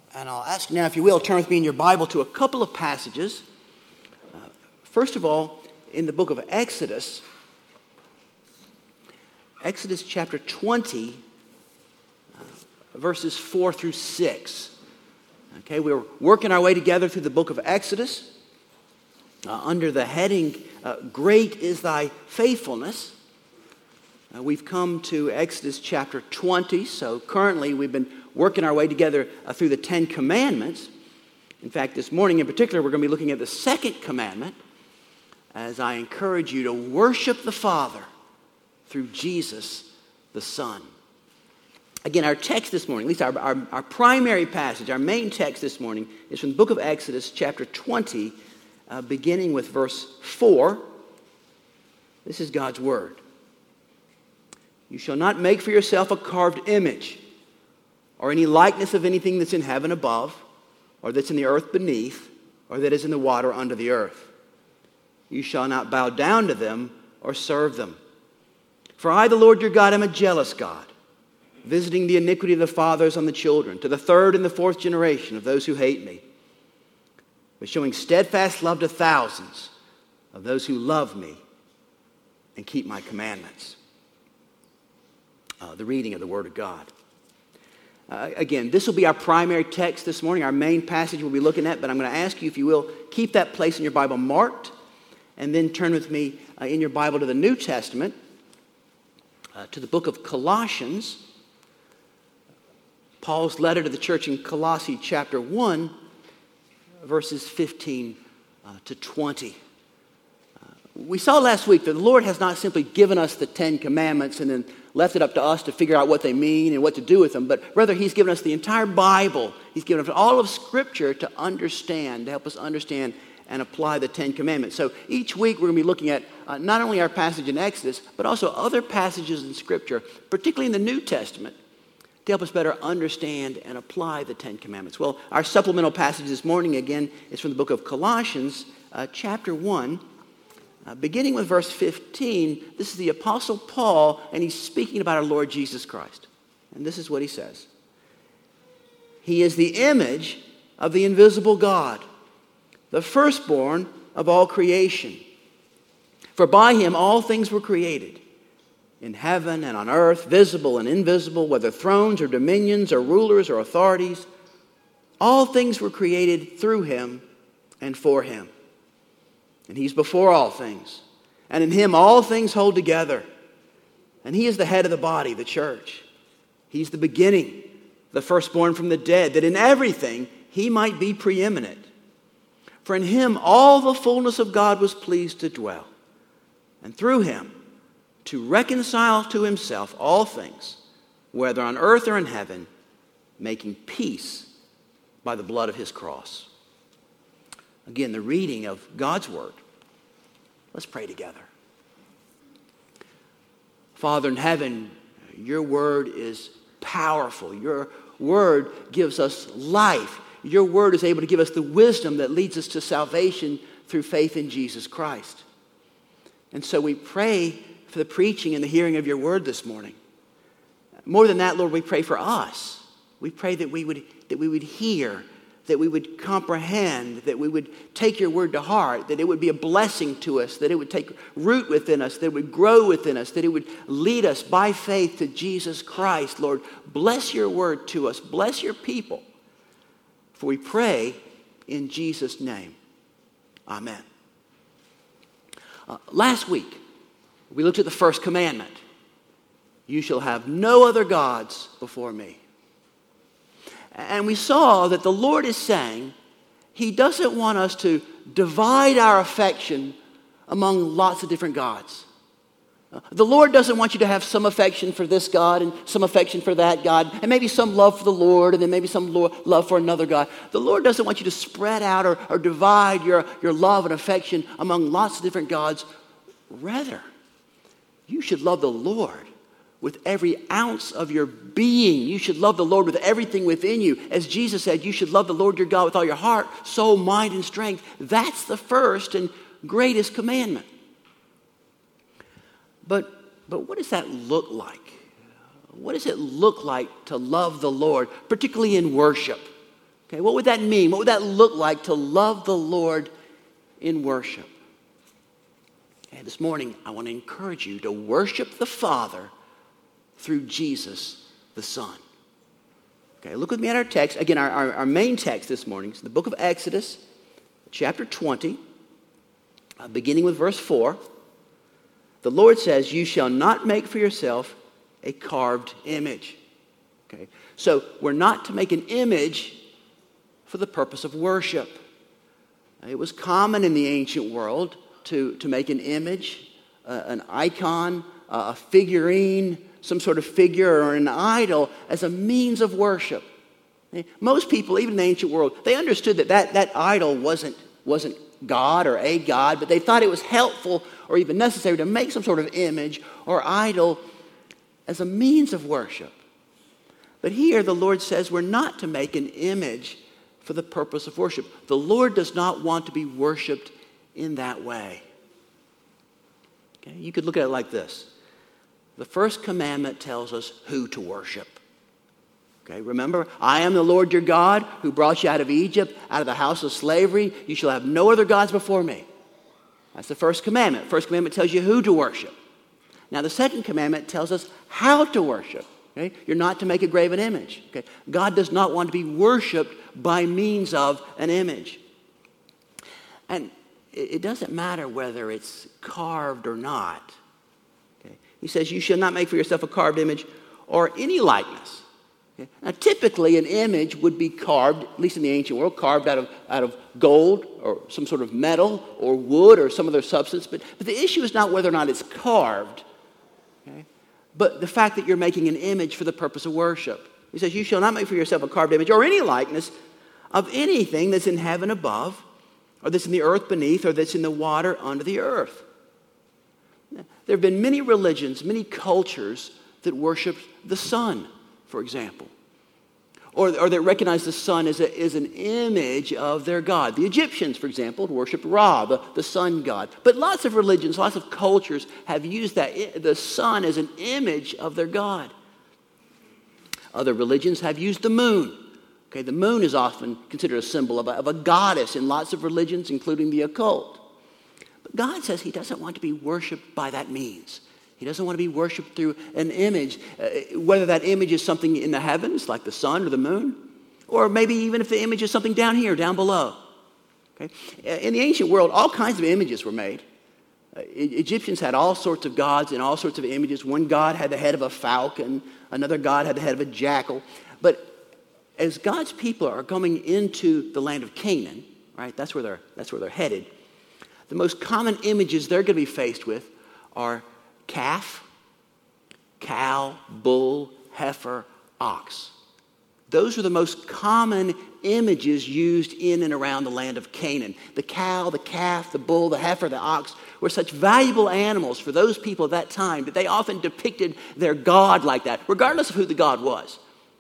And I'll ask you now, if you will, turn with me in your Bible to a couple of passages. First of all, in the book of Exodus, Exodus chapter 20, verses 4 through 6. Okay, we're working our way together through the book of Exodus under the heading, Great is Thy Faithfulness. We've come to Exodus chapter 20, so currently we've been working our way together through the Ten Commandments. In fact, this morning in particular, we're going to be looking at the second commandment as I encourage you to worship the Father through Jesus the Son. Again, our text this morning, at least our primary passage, our main text this morning, is from the book of Exodus chapter 20, beginning with verse 4. This is God's word. You shall not make for yourself a carved image or any likeness of anything that's in heaven above, or that's in the earth beneath, or that is in the water under the earth. You shall not bow down to them or serve them. For I, the Lord your God, am a jealous God, visiting the iniquity of the fathers on the children, to the third and the fourth generation of those who hate me, but showing steadfast love to thousands of those who love me and keep my commandments. The reading of the Word of God. Again, this will be our primary text this morning, our main passage we'll be looking at, but I'm going to ask you, if you will, keep that place in your Bible marked, and then turn with me in your Bible to the New Testament, to the book of Colossians, Paul's letter to the church in Colossae chapter 1, verses 15 to 20. We saw last week that the Lord has not simply given us the Ten Commandments and then left it up to us to figure out what they mean and what to do with them, but rather He's given us the entire Bible. He's given us all of Scripture to understand, to help us understand and apply the Ten Commandments. So each week we're going to be looking at not only our passage in Exodus, but also other passages in Scripture, particularly in the New Testament, to help us better understand and apply the Ten Commandments. Well, our supplemental passage this morning, again, is from the book of Colossians, chapter 1, beginning with verse 15. This is the Apostle Paul, and he's speaking about our Lord Jesus Christ. And this is what he says. He is the image of the invisible God, the firstborn of all creation. For by him all things were created, in heaven and on earth, visible and invisible, whether thrones or dominions or rulers or authorities. All things were created through him and for him. And he's before all things. And in him all things hold together. And he is the head of the body, the church. He's the beginning, the firstborn from the dead, that in everything he might be preeminent. For in him all the fullness of God was pleased to dwell. And through him to reconcile to himself all things, whether on earth or in heaven, making peace by the blood of his cross. Again, the reading of God's word. Let's pray together. Father in heaven, your word is powerful. Your word gives us life. Your word is able to give us the wisdom that leads us to salvation through faith in Jesus Christ. And so we pray for the preaching and the hearing of your word this morning. More than that, Lord, we pray for us. We pray that we would hear, that we would comprehend, that we would take your word to heart, that it would be a blessing to us, that it would take root within us, that it would grow within us, that it would lead us by faith to Jesus Christ. Lord, bless your word to us. Bless your people. For we pray in Jesus' name. Amen. Last week, we looked at the first commandment. You shall have no other gods before me. And we saw that the Lord is saying he doesn't want us to divide our affection among lots of different gods. The Lord doesn't want you to have some affection for this God and some affection for that God, and maybe some love for the Lord and then maybe some love for another God. The Lord doesn't want you to spread out or divide your love and affection among lots of different gods. Rather, you should love the Lord with every ounce of your being. You should love the Lord with everything within you. As Jesus said, you should love the Lord your God with all your heart, soul, mind, and strength. That's the first and greatest commandment. But what does that look like? What does it look like to love the Lord, particularly in worship, Okay, what would that mean? What would that look like to love the Lord in worship? And this morning, I want to encourage you to worship the Father through Jesus, the Son. Okay, look with me at our text. Again, our main text this morning is the book of Exodus, chapter 20, beginning with verse 4. The Lord says, "You shall not make for yourself a carved image." Okay, so we're not to make an image for the purpose of worship. It was common in the ancient world to make an image, an icon, a figurine, some sort of figure or an idol as a means of worship. Most people, even in the ancient world, they understood that idol wasn't God or a God, but they thought it was helpful or even necessary to make some sort of image or idol as a means of worship. But here the Lord says we're not to make an image for the purpose of worship. The Lord does not want to be worshiped in that way. Okay? You could look at it like this. The first commandment tells us who to worship. Okay, remember, I am the Lord your God who brought you out of Egypt, out of the house of slavery. You shall have no other gods before me. That's the first commandment. First commandment tells you who to worship. Now the second commandment tells us how to worship. Okay? You're not to make a graven image. Okay? God does not want to be worshiped by means of an image. And it doesn't matter whether it's carved or not. Okay? He says, you shall not make for yourself a carved image or any likeness. Okay? Now, typically, an image would be carved, at least in the ancient world, carved out of gold or some sort of metal or wood or some other substance. But the issue is not whether or not it's carved, okay? But the fact that you're making an image for the purpose of worship. He says, you shall not make for yourself a carved image or any likeness of anything that's in heaven above, or that's in the earth beneath, or that's in the water under the earth. Now, there have been many religions, many cultures that worship the sun, for example. Or that recognize the sun as an image of their god. The Egyptians, for example, worshiped Ra, the sun god. But lots of religions, lots of cultures have used the sun as an image of their god. Other religions have used the moon. Okay, the moon is often considered a symbol of a goddess in lots of religions, including the occult. But God says he doesn't want to be worshiped by that means. He doesn't want to be worshiped through an image, whether that image is something in the heavens, like the sun or the moon, or maybe even if the image is something down here, down below. Okay? In the ancient world, all kinds of images were made. Egyptians had all sorts of gods and all sorts of images. One god had the head of a falcon. Another god had the head of a jackal. But as God's people are coming into the land of Canaan, right, that's where they're headed, the most common images they're going to be faced with are calf, cow, bull, heifer, ox. Those are the most common images used in and around the land of Canaan. The cow, the calf, the bull, the heifer, the ox were such valuable animals for those people at that time that they often depicted their god like that, regardless of who the god was.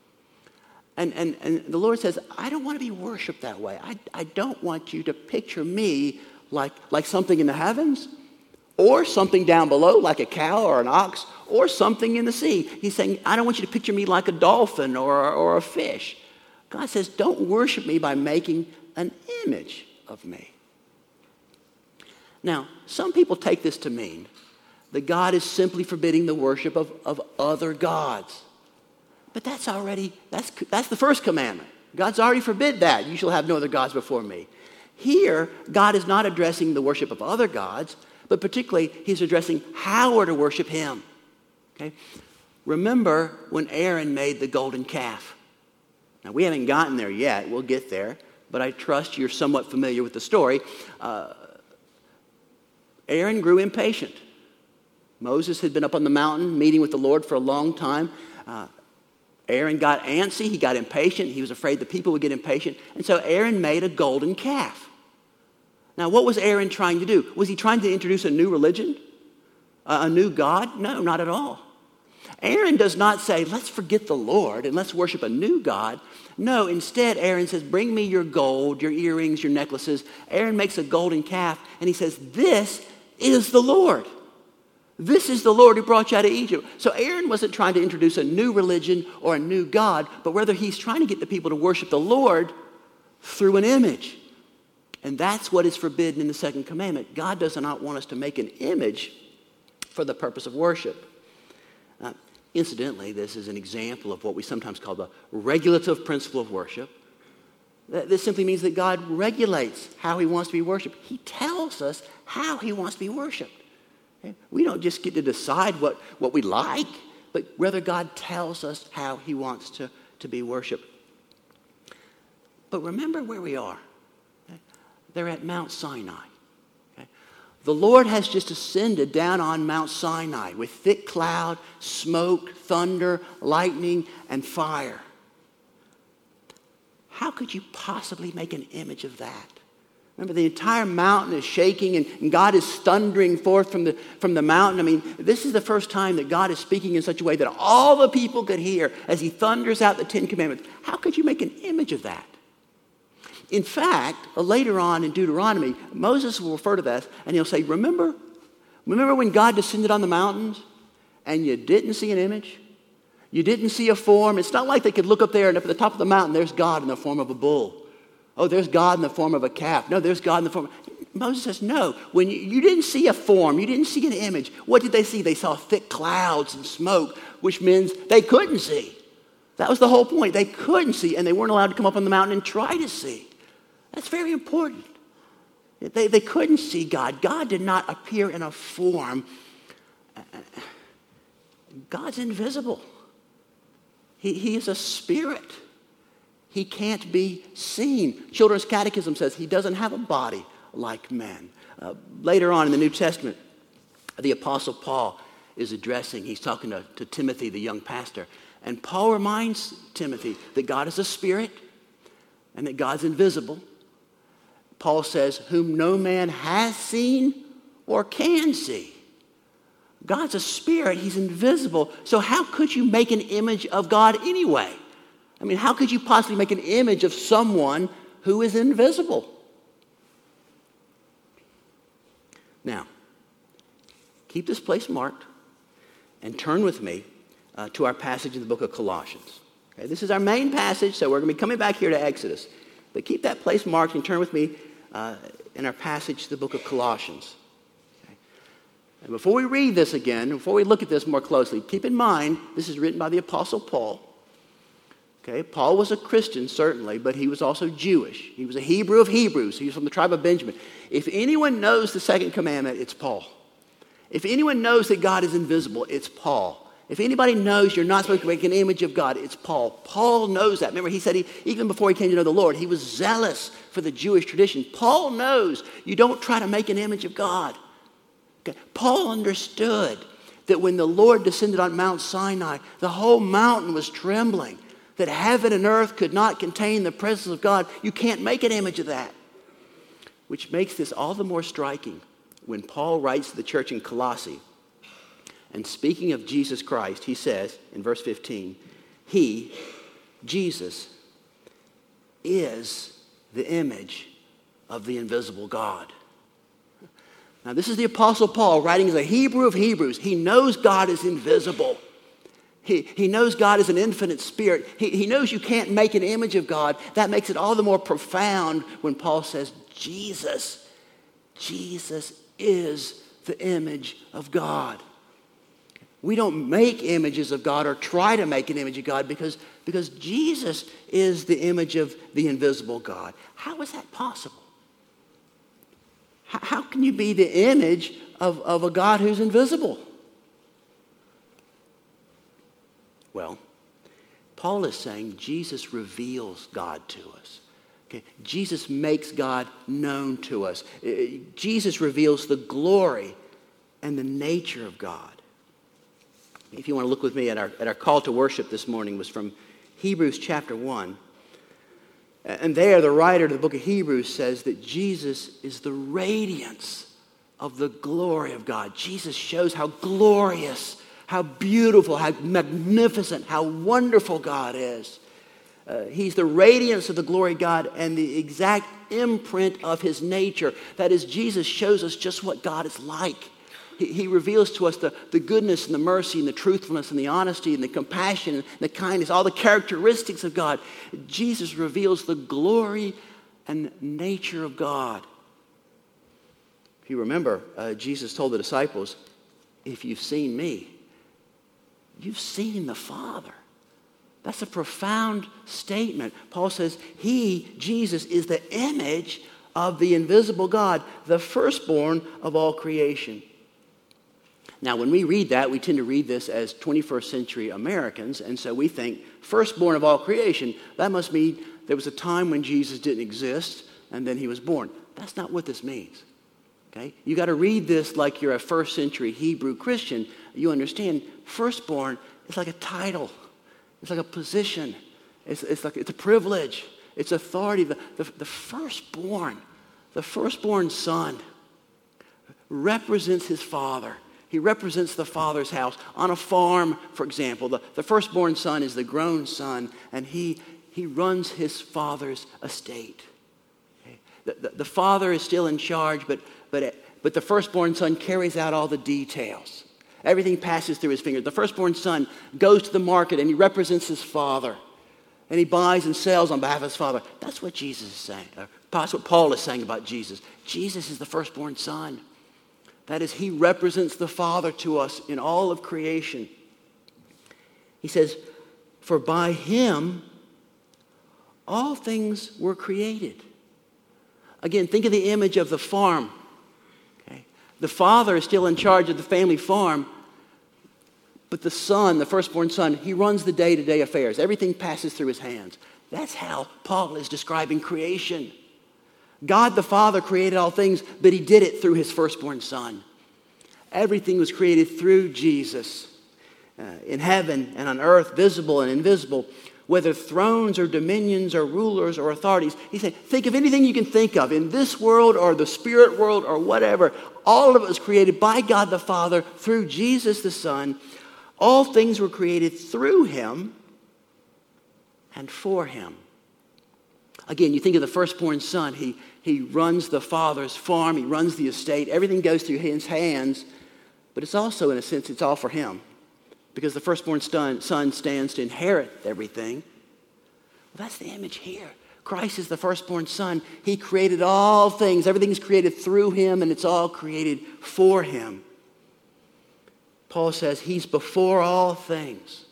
And the Lord says, I don't want to be worshiped that way. I don't want you to picture me like something in the heavens or something down below like a cow or an ox or something in the sea. He's saying, I don't want you to picture me like a dolphin or a fish. God says, don't worship me by making an image of me. Now, some people take this to mean that God is simply forbidding the worship of other gods. But that's the first commandment. God's already forbid that. You shall have no other gods before me. Here, God is not addressing the worship of other gods, but particularly he's addressing how we're to worship him. Okay? Remember when Aaron made the golden calf. Now, we haven't gotten there yet. We'll get there. But I trust you're somewhat familiar with the story. Aaron grew impatient. Moses had been up on the mountain meeting with the Lord for a long time. Aaron got antsy, he got impatient, he was afraid the people would get impatient, and so Aaron made a golden calf. Now, what was Aaron trying to do? Was he trying to introduce a new religion? A new God? No, not at all. Aaron does not say, let's forget the Lord and let's worship a new God. No, instead, Aaron says, bring me your gold, your earrings, your necklaces. Aaron makes a golden calf, and he says, this is the Lord. This is the Lord who brought you out of Egypt. So Aaron wasn't trying to introduce a new religion or a new God, but rather he's trying to get the people to worship the Lord through an image. And that's what is forbidden in the second commandment. God does not want us to make an image for the purpose of worship. Incidentally, this is an example of what we sometimes call the regulative principle of worship. This simply means that God regulates how he wants to be worshiped. He tells us how he wants to be worshiped. Okay? We don't just get to decide what we like, but rather God tells us how he wants to be worshiped. But remember where we are. Okay? They're at Mount Sinai. Okay? The Lord has just ascended down on Mount Sinai with thick cloud, smoke, thunder, lightning, and fire. How could you possibly make an image of that? Remember, the entire mountain is shaking and God is thundering forth from the mountain. I mean, this is the first time that God is speaking in such a way that all the people could hear as he thunders out the Ten Commandments. How could you make an image of that? In fact, later on in Deuteronomy, Moses will refer to that and he'll say, remember when God descended on the mountains and you didn't see an image? You didn't see a form. It's not like they could look up there and up at the top of the mountain, there's God in the form of a bull. Oh, there's God in the form of a calf. No, there's God in the form of... Moses says, no. When you didn't see a form, you didn't see an image. What did they see? They saw thick clouds and smoke, which means they couldn't see. That was the whole point. They couldn't see, and they weren't allowed to come up on the mountain and try to see. That's very important. They couldn't see God. God did not appear in a form. God's invisible. He is a spirit. He can't be seen. Children's Catechism says he doesn't have a body like men. Later on in the New Testament, the Apostle Paul is addressing, he's talking to Timothy, the young pastor. And Paul reminds Timothy that God is a spirit and that God's invisible. Paul says, whom no man has seen or can see. God's a spirit. He's invisible. So how could you make an image of God anyway? I mean, how could you possibly make an image of someone who is invisible? Now, keep this place marked and turn with me to our passage in the book of Colossians. Okay, this is our main passage, so we're going to be coming back here to Exodus. But keep that place marked and turn with me in our passage to the book of Colossians. And before we read this again, before we look at this more closely, keep in mind this is written by the Apostle Paul. Okay, Paul was a Christian, certainly, but he was also Jewish. He was a Hebrew of Hebrews. He was from the tribe of Benjamin. If anyone knows the second commandment, it's Paul. If anyone knows that God is invisible, it's Paul. If anybody knows you're not supposed to make an image of God, it's Paul. Paul knows that. Remember, he said even before he came to know the Lord, he was zealous for the Jewish tradition. Paul knows you don't try to make an image of God. Okay. Paul understood that when the Lord descended on Mount Sinai, the whole mountain was trembling, that heaven and earth could not contain the presence of God. You can't make an image of that. Which makes this all the more striking when Paul writes to the church in Colossae, and speaking of Jesus Christ, he says in verse 15, he, Jesus, is the image of the invisible God. Now, this is the Apostle Paul writing as a Hebrew of Hebrews. He knows God is invisible. He knows God is an infinite spirit. He knows you can't make an image of God. That makes it all the more profound when Paul says, Jesus is the image of God. We don't make images of God or try to make an image of God because Jesus is the image of the invisible God. How is that possible? How can you be the image of a God who's invisible? Well, Paul is saying Jesus reveals God to us. Okay? Jesus makes God known to us. Jesus reveals the glory and the nature of God. If you want to look with me at our call to worship this morning was from Hebrews chapter 1. And there, the writer of the book of Hebrews says that Jesus is the radiance of the glory of God. Jesus shows how glorious, how beautiful, how magnificent, how wonderful God is. He's the radiance of the glory of God and the exact imprint of his nature. That is, Jesus shows us just what God is like. He reveals to us the goodness and the mercy and the truthfulness and the honesty and the compassion and the kindness, all the characteristics of God. Jesus reveals the glory and nature of God. If you remember, Jesus told the disciples, if you've seen me, you've seen the Father. That's a profound statement. Paul says he, Jesus, is the image of the invisible God, the firstborn of all creation. Now, when we read that, we tend to read this as 21st century Americans, and so we think firstborn of all creation, that must mean there was a time when Jesus didn't exist, and then he was born. That's not what this means. Okay? You got to read this like you're a first century Hebrew Christian. You understand, firstborn is like a title. It's like a position. It's a privilege. It's authority. The firstborn son represents his father. He represents the father's house. On a farm, for example, the firstborn son is the grown son, and he runs his father's estate. Okay? The father is still in charge, but the firstborn son carries out all the details. Everything passes through his fingers. The firstborn son goes to the market and he represents his father. And he buys and sells on behalf of his father. That's what Jesus is saying. That's what Paul is saying about Jesus. Jesus is the firstborn son. That is, he represents the Father to us in all of creation. He says, for by him all things were created. Again, think of the image of the farm. The father is still in charge of the family farm, but the son, the firstborn son, he runs the day-to-day affairs. Everything passes through his hands. That's how Paul is describing creation. God the Father created all things, but he did it through his firstborn son. Everything was created through Jesus. In heaven and on earth, visible and invisible, whether thrones or dominions or rulers or authorities. He said, think of anything you can think of in this world or the spirit world or whatever. All of it was created by God the Father through Jesus the Son. All things were created through him and for him. Again, you think of the firstborn son. He runs the father's farm. He runs the estate. Everything goes through his hands. But it's also, in a sense, it's all for him. Because the firstborn son stands to inherit everything. Well, that's the image here. Christ is the firstborn son. He created all things. Everything's created through him, and it's all created for him. Paul says he's before all things.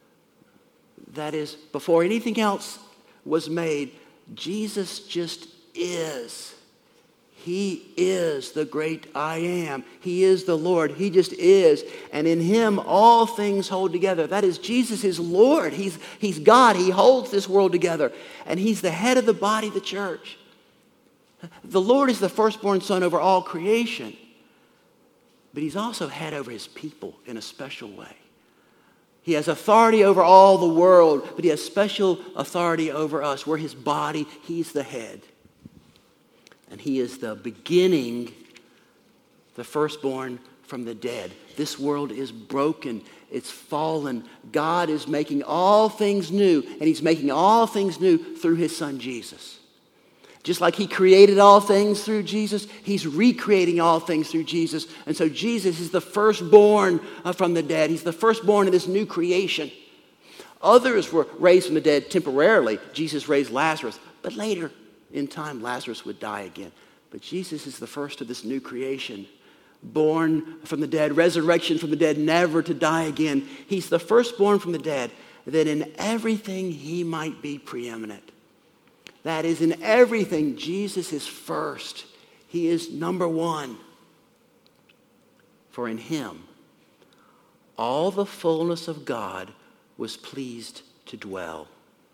That is, before anything else was made, Jesus just is. He is the great I am. He is the Lord. He just is. And in him, all things hold together. That is, Jesus is Lord. He's God. He holds this world together. And he's the head of the body, the church. The Lord is the firstborn son over all creation. But he's also head over his people in a special way. He has authority over all the world, but he has special authority over us. We're his body. He's the head. And he is the beginning, the firstborn from the dead. This world is broken. It's fallen. God is making all things new, and he's making all things new through his son Jesus. Just like he created all things through Jesus, he's recreating all things through Jesus. And so Jesus is the firstborn from the dead. He's the firstborn of this new creation. Others were raised from the dead temporarily. Jesus raised Lazarus, but later in time, Lazarus would die again. But Jesus is the first of this new creation. Born from the dead, resurrection from the dead, never to die again. He's the firstborn from the dead, that in everything he might be preeminent. That is, in everything, Jesus is first. He is number one. For in him, all the fullness of God was pleased to dwell.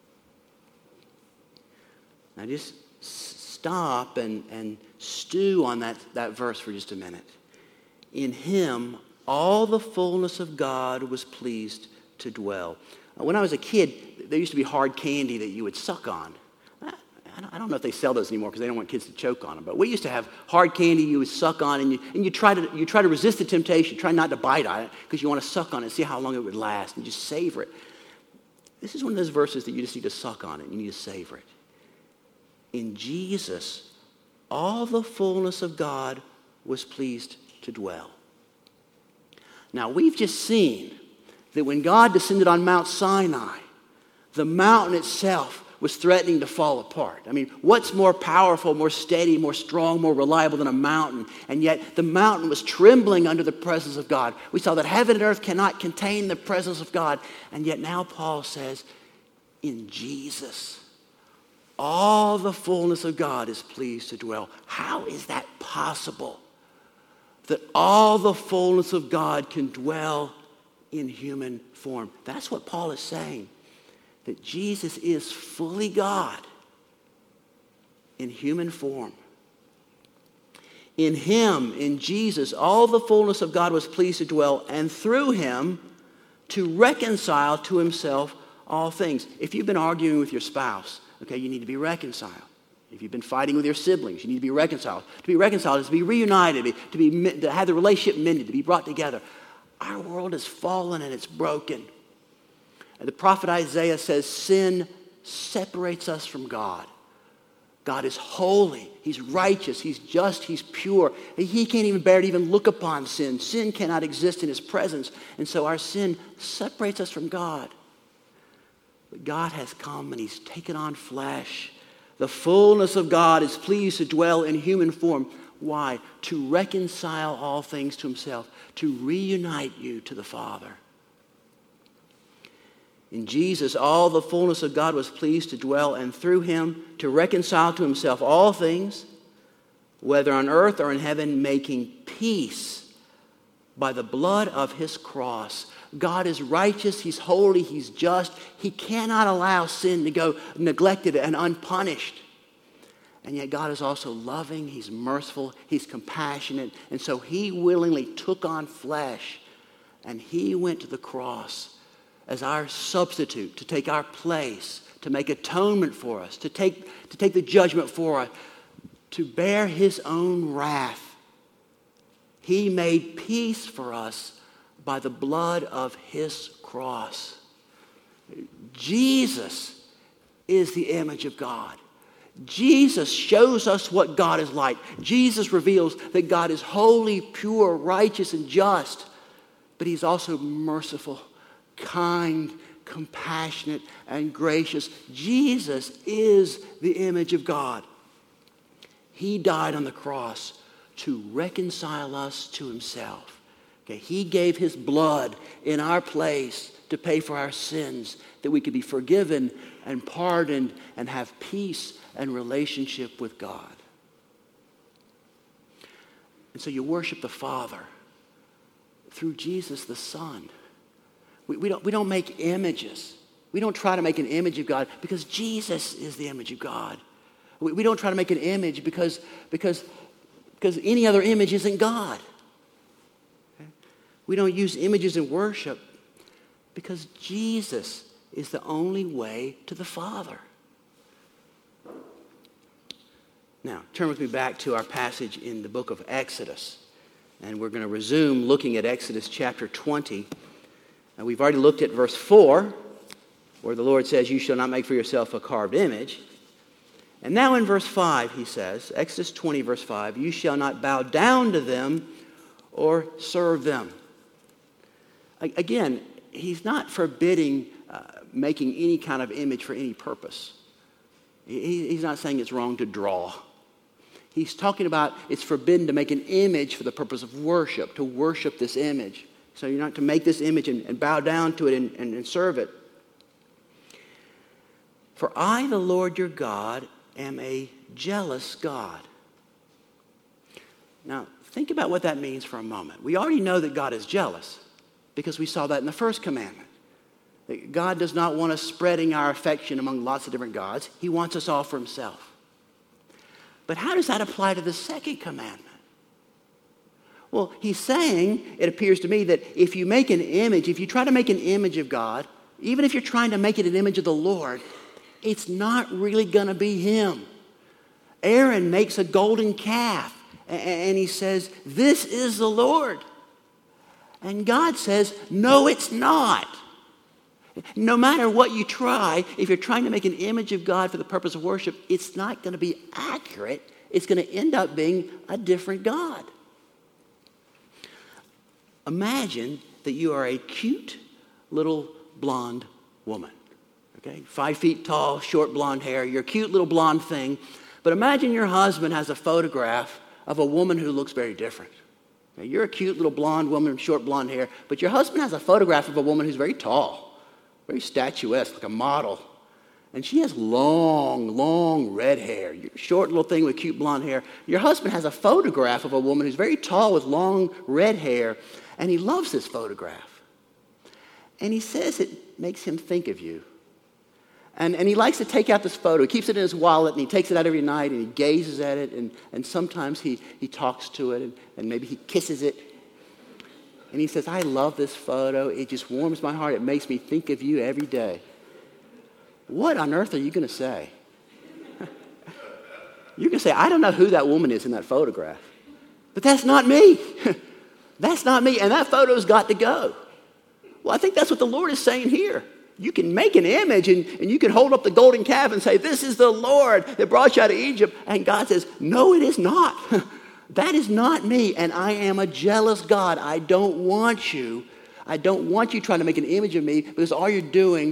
Now just stop and stew on that verse for just a minute. In him, all the fullness of God was pleased to dwell. When I was a kid, there used to be hard candy that you would suck on. I don't know if they sell those anymore because they don't want kids to choke on them. But we used to have hard candy you would suck on, and you try to resist the temptation, try not to bite on it because you want to suck on it and see how long it would last and just savor it. This is one of those verses that you just need to suck on it. You need to savor it. In Jesus, all the fullness of God was pleased to dwell. Now, we've just seen that when God descended on Mount Sinai, the mountain itself was threatening to fall apart. I mean, what's more powerful, more steady, more strong, more reliable than a mountain? And yet the mountain was trembling under the presence of God. We saw that heaven and earth cannot contain the presence of God. And yet now Paul says, in Jesus, all the fullness of God is pleased to dwell. How is that possible? That all the fullness of God can dwell in human form. That's what Paul is saying. That Jesus is fully God in human form. In him, in Jesus, all the fullness of God was pleased to dwell, and through him to reconcile to himself all things. If you've been arguing with your spouse, okay, you need to be reconciled. If you've been fighting with your siblings, you need to be reconciled. To be reconciled is to be reunited, to have the relationship mended, to be brought together. Our world is fallen and it's broken. And the prophet Isaiah says sin separates us from God. God is holy. He's righteous. He's just. He's pure. He can't even bear to even look upon sin. Sin cannot exist in his presence. And so our sin separates us from God. But God has come and he's taken on flesh. The fullness of God is pleased to dwell in human form. Why? To reconcile all things to himself. To reunite you to the Father. In Jesus, all the fullness of God was pleased to dwell, and through him to reconcile to himself all things, whether on earth or in heaven, making peace by the blood of his cross. God is righteous, he's holy, he's just. He cannot allow sin to go neglected and unpunished. And yet God is also loving, he's merciful, he's compassionate. And so he willingly took on flesh, and he went to the cross as our substitute, to take our place, to make atonement for us, to take the judgment for us, to bear his own wrath. He made peace for us by the blood of his cross. Jesus is the image of God. Jesus shows us what God is like. Jesus reveals that God is holy, pure, righteous, and just, but he's also merciful, kind, compassionate, and gracious. Jesus is the image of God. He died on the cross to reconcile us to himself. Okay, he gave his blood in our place to pay for our sins, that we could be forgiven and pardoned and have peace and relationship with God. And so you worship the Father through Jesus the Son. We don't make images. We don't try to make an image of God because Jesus is the image of God. We don't try to make an image because any other image isn't God. Okay? We don't use images in worship because Jesus is the only way to the Father. Now, turn with me back to our passage in the book of Exodus. And we're going to resume looking at Exodus chapter 20. And we've already looked at verse 4, where the Lord says, you shall not make for yourself a carved image. And now in verse 5, he says, Exodus 20, verse 5, you shall not bow down to them or serve them. Again, he's not forbidding making any kind of image for any purpose. He's not saying it's wrong to draw. He's talking about it's forbidden to make an image for the purpose of worship, to worship this image. So you're not to make this image and bow down to it and serve it. For I, the Lord your God, am a jealous God. Now, think about what that means for a moment. We already know that God is jealous because we saw that in the first commandment. That God does not want us spreading our affection among lots of different gods. He wants us all for himself. But how does that apply to the second commandment? Well, he's saying, it appears to me, that if you make an image, if you try to make an image of God, even if you're trying to make it an image of the Lord, it's not really going to be him. Aaron makes a golden calf, and he says, this is the Lord. And God says, no, it's not. No matter what you try, if you're trying to make an image of God for the purpose of worship, it's not going to be accurate. It's going to end up being a different God. Imagine that you are a cute little blonde woman. Okay, 5 feet tall, short blonde hair. You're a cute little blonde thing. But imagine your husband has a photograph of a woman who looks very different. Okay, you're a cute little blonde woman with short blonde hair, but your husband has a photograph of a woman who's very tall, very statuesque, like a model. And she has long red hair. You're a short little thing with cute blonde hair. Your husband has a photograph of a woman who's very tall with long red hair, and he loves this photograph. And he says it makes him think of you. And he likes to take out this photo. He keeps it in his wallet, and he takes it out every night, and he gazes at it, and sometimes he talks to it, and maybe he kisses it. And he says, I love this photo. It just warms my heart. It makes me think of you every day. What on earth are you going to say? You're going to say, I don't know who that woman is in that photograph. But that's not me. That's not me, and that photo's got to go. Well, I think that's what the Lord is saying here. You can make an image and you can hold up the golden calf and say, this is the Lord that brought you out of Egypt. And God says, no, it is not. That is not me. And I am a jealous God. I don't want you trying to make an image of me, because all you're doing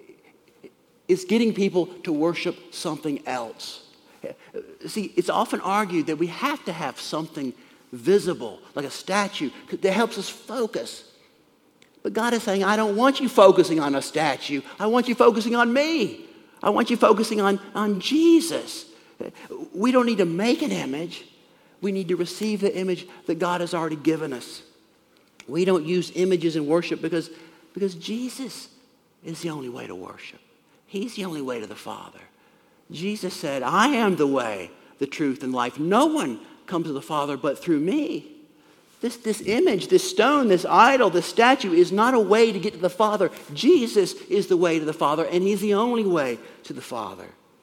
is getting people to worship something else. See, it's often argued that we have to have something visible, like a statue, that helps us focus. But God is saying, I don't want you focusing on a statue. I want you focusing on me. I want you focusing on Jesus. We don't need to make an image. We need to receive the image that God has already given us. We don't use images in worship because Jesus is the only way to worship. He's the only way to the Father. Jesus said, I am the way, the truth, and life. No one comes to the Father but through me. This image, this stone, this idol, this statue is not a way to get to the Father. Jesus is the way to the Father, and he's the only way to the Father.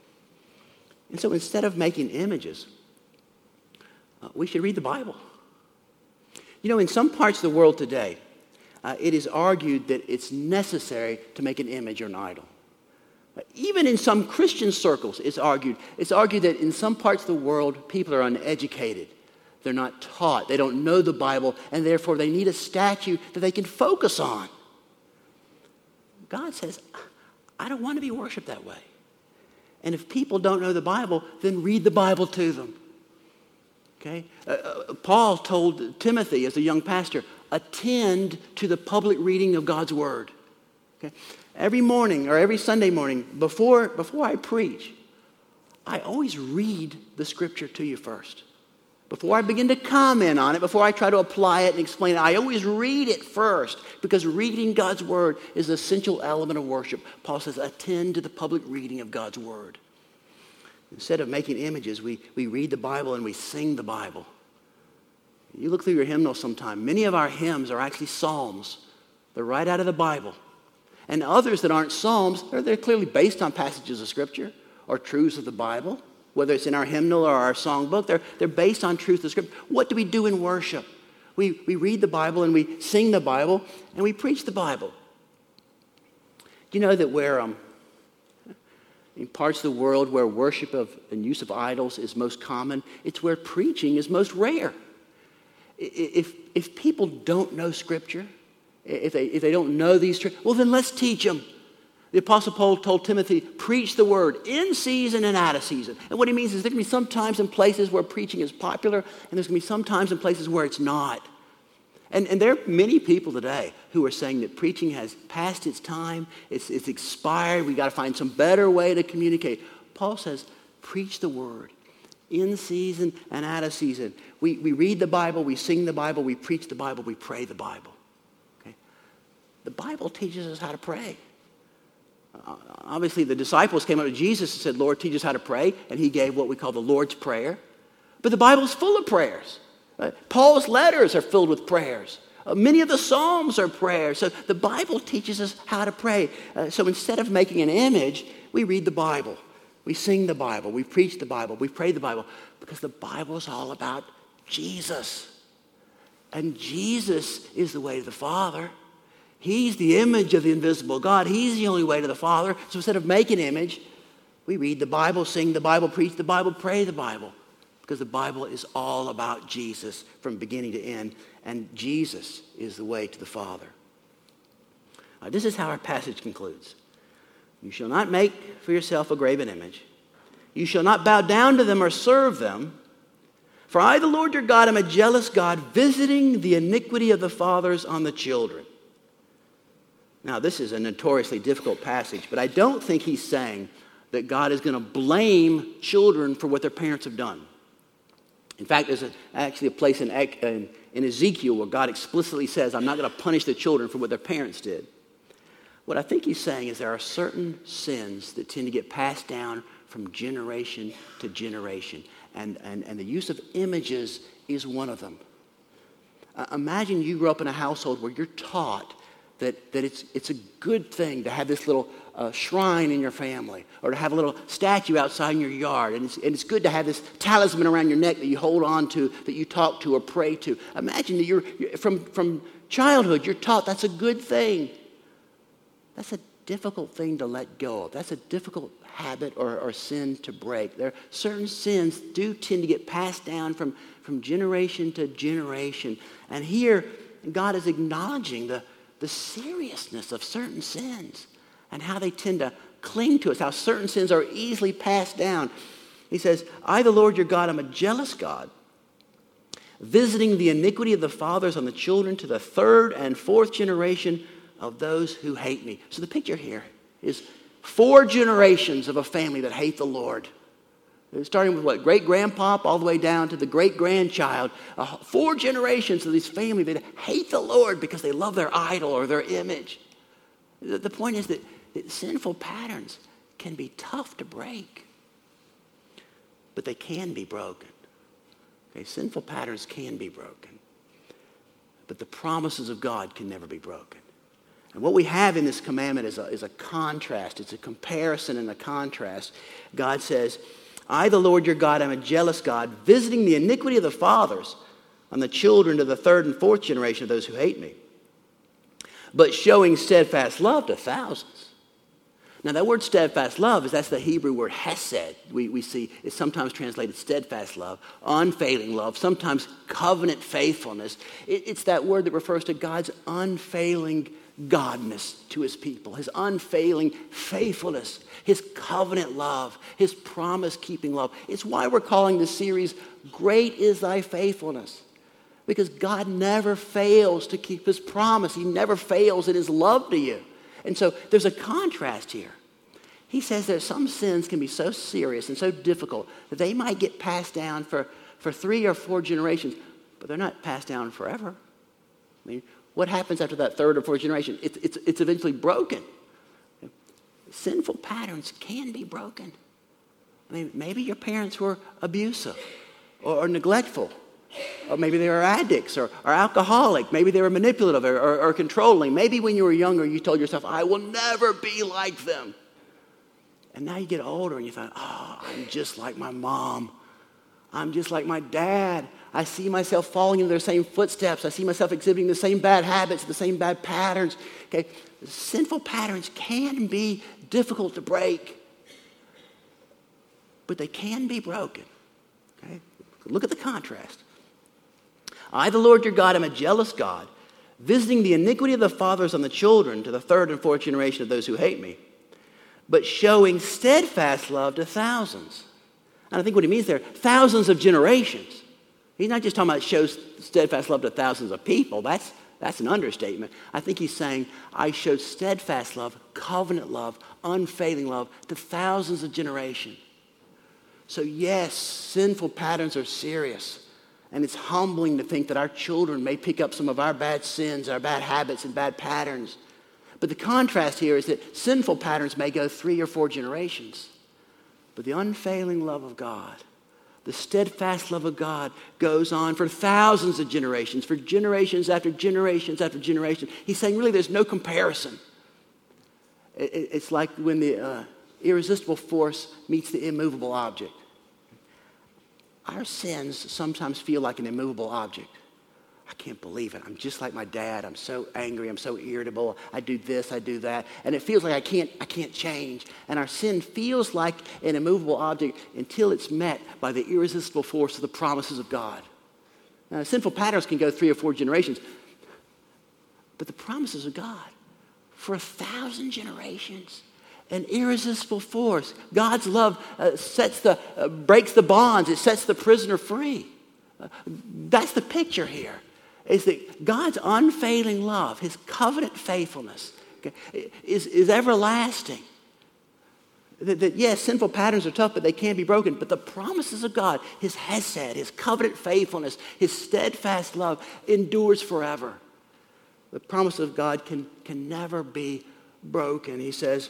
And so instead of making images, we should read the Bible. You know, in some parts of the world today, it is argued that it's necessary to make an image or an idol. Even in some Christian circles, it's argued that in some parts of the world, people are uneducated. They're not taught. They don't know the Bible, and therefore they need a statue that they can focus on. God says, I don't want to be worshiped that way. And if people don't know the Bible, then read the Bible to them. Okay? Paul told Timothy as a young pastor, attend to the public reading of God's Word. Okay? Every morning or every Sunday morning, before I preach, I always read the Scripture to you first. Before I begin to comment on it, before I try to apply it and explain it, I always read it first, because reading God's Word is an essential element of worship. Paul says, attend to the public reading of God's Word. Instead of making images, we read the Bible and we sing the Bible. You look through your hymnal sometime. Many of our hymns are actually psalms. They're right out of the Bible. And others that aren't psalms, they're clearly based on passages of Scripture or truths of the Bible. Whether it's in our hymnal or our songbook, they're based on truth of Scripture. What do we do in worship? We read the Bible and we sing the Bible and we preach the Bible. Do you know that where in parts of the world where worship of and use of idols is most common, it's where preaching is most rare. If people don't know Scripture, if they don't know these truths, well, then let's teach them. The Apostle Paul told Timothy, preach the word in season and out of season. And what he means is there can be some times and places where preaching is popular, and there's going to be some times and places where it's not. And there are many people today who are saying that preaching has passed its time, it's expired, we've got to find some better way to communicate. Paul says, preach the word in season and out of season. We read the Bible, we sing the Bible, we preach the Bible, we pray the Bible. Okay? The Bible teaches us how to pray. Obviously, the disciples came up to Jesus and said, Lord, teach us how to pray. And he gave what we call the Lord's Prayer. But the Bible's full of prayers. Paul's letters are filled with prayers. Many of the Psalms are prayers. So the Bible teaches us how to pray. So instead of making an image, we read the Bible. We sing the Bible. We preach the Bible. We pray the Bible. Because the Bible is all about Jesus. And Jesus is the way to the Father. He's the image of the invisible God. He's the only way to the Father. So instead of making an image, we read the Bible, sing the Bible, preach the Bible, pray the Bible. Because the Bible is all about Jesus from beginning to end, and Jesus is the way to the Father. This is how our passage concludes. You shall not make for yourself a graven image. You shall not bow down to them or serve them. For I, the Lord your God, am a jealous God, visiting the iniquity of the fathers on the children. Now, this is a notoriously difficult passage, but I don't think he's saying that God is going to blame children for what their parents have done. In fact, there's actually a place in Ezekiel where God explicitly says, I'm not going to punish the children for what their parents did. What I think he's saying is there are certain sins that tend to get passed down from generation to generation. And the use of images is one of them. Imagine you grew up in a household where you're taught that it's a good thing to have this little shrine in your family, or to have a little statue outside in your yard. And it's good to have this talisman around your neck that you hold on to, that you talk to or pray to. Imagine that you're from childhood, you're taught that's a good thing. That's a difficult thing to let go of. That's a difficult habit or sin to break. There are certain sins do tend to get passed down from generation to generation. And here, God is acknowledging the seriousness of certain sins and how they tend to cling to us, how certain sins are easily passed down. He says, I, the Lord your God, am a jealous God, visiting the iniquity of the fathers on the children to the third and fourth generation of those who hate me. So the picture here is 4 generations of a family that hate the Lord. Starting with what? Great-grandpop all the way down to the great-grandchild. 4 generations of this family that hate the Lord because they love their idol or their image. The point is that sinful patterns can be tough to break, but they can be broken. Okay, sinful patterns can be broken, but the promises of God can never be broken. And what we have in this commandment is a contrast. It's a comparison and a contrast. God says, I, the Lord your God, am a jealous God, visiting the iniquity of the fathers on the children to the third and fourth generation of those who hate me, but showing steadfast love to thousands. Now that word steadfast love, that's the Hebrew word hesed. We see it's sometimes translated steadfast love, unfailing love, sometimes covenant faithfulness. It's that word that refers to God's unfailing godness to his people, his unfailing faithfulness, his covenant love, his promise-keeping love. It's why we're calling this series, Great is Thy Faithfulness. Because God never fails to keep his promise. He never fails in his love to you. And so there's a contrast here. He says that some sins can be so serious and so difficult that they might get passed down for 3 or 4 generations, but they're not passed down forever. I mean, what happens after that 3rd or 4th generation? It's eventually broken. Sinful patterns can be broken. I mean, maybe your parents were abusive or neglectful. Or maybe they were addicts or alcoholic. Maybe they were manipulative or controlling. Maybe when you were younger, you told yourself, I will never be like them. And now you get older and you think, I'm just like my mom. I'm just like my dad. I see myself falling into their same footsteps. I see myself exhibiting the same bad habits, the same bad patterns. Okay, sinful patterns can be difficult to break, but they can be broken. Okay, look at the contrast. I, the Lord your God, am a jealous God, visiting the iniquity of the fathers on the children to the 3rd and 4th generation of those who hate me, but showing steadfast love to thousands. And I think what he means there, thousands of generations. He's not just talking about shows steadfast love to thousands of people. That's an understatement. I think he's saying, I show steadfast love, covenant love, unfailing love to thousands of generations. So yes, sinful patterns are serious. And it's humbling to think that our children may pick up some of our bad sins, our bad habits and bad patterns. But the contrast here is that sinful patterns may go 3 or 4 generations. But the unfailing love of God, the steadfast love of God goes on for thousands of generations, for generations after generations after generations. He's saying really there's no comparison. It's like when the irresistible force meets the immovable object. Our sins sometimes feel like an immovable object. I can't believe it. I'm just like my dad. I'm so angry. I'm so irritable. I do this, I do that. And it feels like I can't change. And our sin feels like an immovable object until it's met by the irresistible force of the promises of God. Now, sinful patterns can go 3 or 4 generations. But the promises of God for 1,000 generations, an irresistible force. God's love breaks the bonds. It sets the prisoner free. That's the picture here, is that God's unfailing love, his covenant faithfulness, okay, is everlasting. That yes, sinful patterns are tough, but they can be broken. But the promises of God, his hesed, his covenant faithfulness, his steadfast love endures forever. The promise of God can never be broken. He says,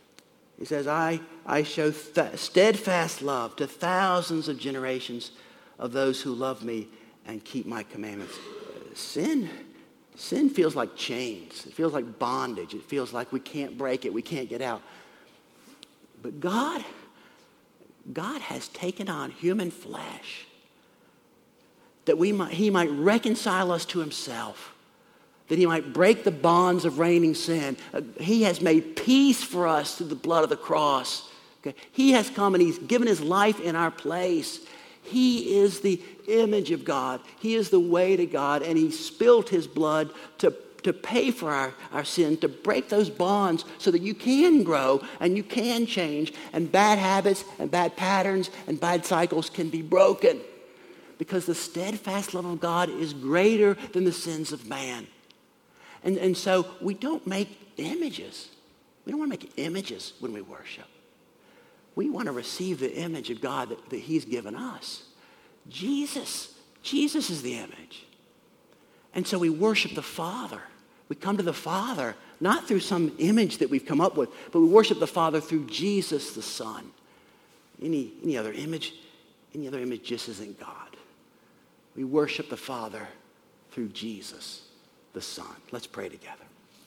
I show steadfast love to thousands of generations of those who love me and keep my commandments. Sin feels like chains. It feels like bondage. It feels like we can't break it. We can't get out. But God has taken on human flesh that he might reconcile us to himself, that he might break the bonds of reigning sin. He has made peace for us through the blood of the cross. Okay? He has come and he's given his life in our place. He is the image of God. He is the way to God, and he spilled his blood to pay for our sin, to break those bonds so that you can grow and you can change, and bad habits and bad patterns and bad cycles can be broken, because the steadfast love of God is greater than the sins of man. And so we don't make images. We don't want to make images when we worship. We want to receive the image of God that he's given us. Jesus is the image. And so we worship the Father. We come to the Father, not through some image that we've come up with, but we worship the Father through Jesus the Son. Any other image just isn't God. We worship the Father through Jesus the Son. Let's pray together.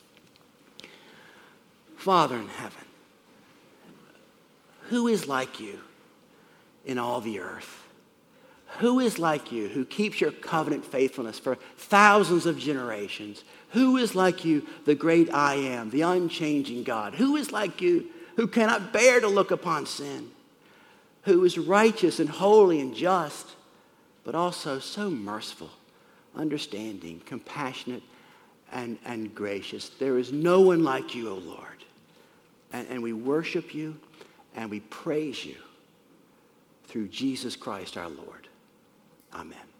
Father in heaven, who is like you in all the earth? Who is like you who keeps your covenant faithfulness for thousands of generations? Who is like you, the great I am, the unchanging God? Who is like you who cannot bear to look upon sin? Who is righteous and holy and just, but also so merciful, understanding, compassionate, and gracious. There is no one like you, O Lord. And we worship you and we praise you through Jesus Christ our Lord. Amen.